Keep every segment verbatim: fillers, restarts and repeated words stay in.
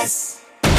S.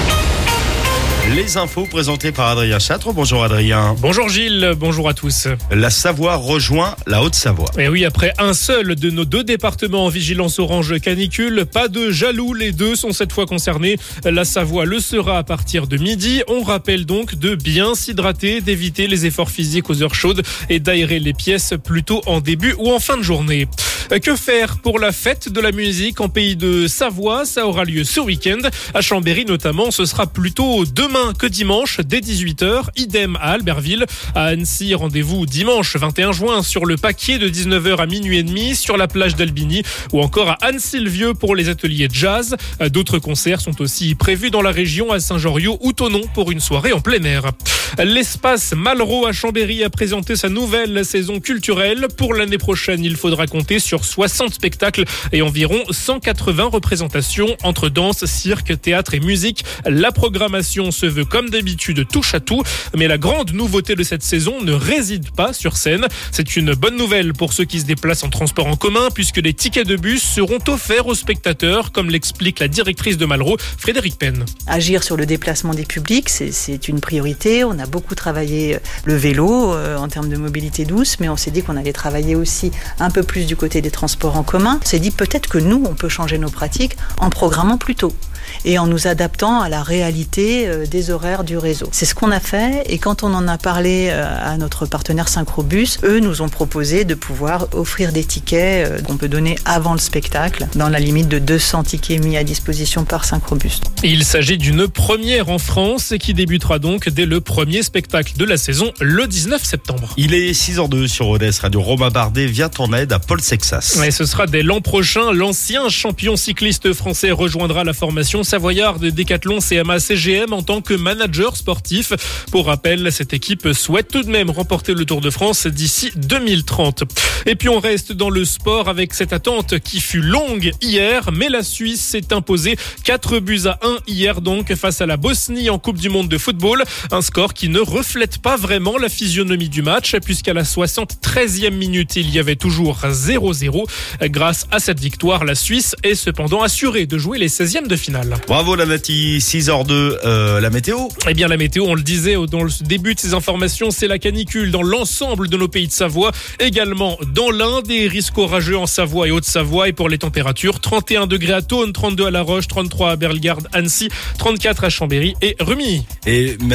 Les infos présentées par Adrien Châtre. Bonjour Adrien. Bonjour Gilles, bonjour à tous. La Savoie rejoint la Haute-Savoie. Et oui, après un seul de nos deux départements en vigilance orange canicule, pas de jaloux, les deux sont cette fois concernés. La Savoie le sera à partir de midi. On rappelle donc de bien s'hydrater, d'éviter les efforts physiques aux heures chaudes et d'aérer les pièces plutôt en début ou en fin de journée. Que faire pour la fête de la musique en pays de Savoie? Ça aura lieu ce week-end. À Chambéry notamment, ce sera plutôt demain que dimanche dès dix-huit heures. Idem à Albertville. À Annecy, rendez-vous dimanche vingt et un juin sur le Paquier de dix-neuf heures à minuit et demi sur la plage d'Albigny ou encore à Annecy-le-Vieux pour les ateliers jazz. D'autres concerts sont aussi prévus dans la région à Saint-Joriot ou Thonon pour une soirée en plein air. L'espace Malraux à Chambéry a présenté sa nouvelle saison culturelle. Pour l'année prochaine, il faudra compter sur soixante spectacles et environ cent quatre-vingts représentations entre danse, cirque, théâtre et musique. La programmation se veut comme d'habitude touche à tout, mais la grande nouveauté de cette saison ne réside pas sur scène. C'est une bonne nouvelle pour ceux qui se déplacent en transport en commun puisque les tickets de bus seront offerts aux spectateurs, comme l'explique la directrice de Malraux, Frédéric Penn. Agir sur le déplacement des publics, c'est, c'est une priorité. On a beaucoup travaillé le vélo euh, en termes de mobilité douce, mais on s'est dit qu'on allait travailler aussi un peu plus du côté des transports en commun. On s'est dit peut-être que nous, on peut changer nos pratiques en programmant plus tôt et en nous adaptant à la réalité euh, des horaires du réseau. C'est ce qu'on a fait et quand on en a parlé euh, à notre partenaire Synchrobus, eux nous ont proposé de pouvoir offrir des tickets euh, qu'on peut donner avant le spectacle dans la limite de deux cents tickets mis à disposition par Synchrobus. Il s'agit d'une première en France qui débutera donc dès le premier spectacle de la saison le dix-neuf septembre. Il est six heures deux sur Odès Radio. Romain Bardet vient en aide à Paul Sexas. Et ce sera dès l'an prochain. L'ancien champion cycliste français rejoindra la formation savoyarde de Décathlon C M A C G M en tant que manager sportif. Pour rappel, cette équipe souhaite tout de même remporter le Tour de France d'ici deux mille trente. Et puis on reste dans le sport avec cette attente qui fut longue hier, mais la Suisse s'est imposée quatre buts à un hier donc face à la Bosnie en Coupe du Monde de football. Un score qui ne reflète pas vraiment la physionomie du match puisqu'à la soixante-treizième minute, il y avait toujours zéro zéro. Grâce à cette victoire, la Suisse est cependant assurée de jouer les seizièmes de finale. Bravo la Nati, six heures deux, euh, la météo. Eh bien la météo, on le disait dans le début de ces informations, c'est la canicule dans l'ensemble de nos pays de Savoie. Également dans l'Ain, des risques orageux en Savoie et Haute-Savoie. Et pour les températures, trente et un degrés à Thônes, trente-deux à La Roche, trente-trois à Bellegarde, Annecy, trente-quatre à Chambéry et Rumilly. Et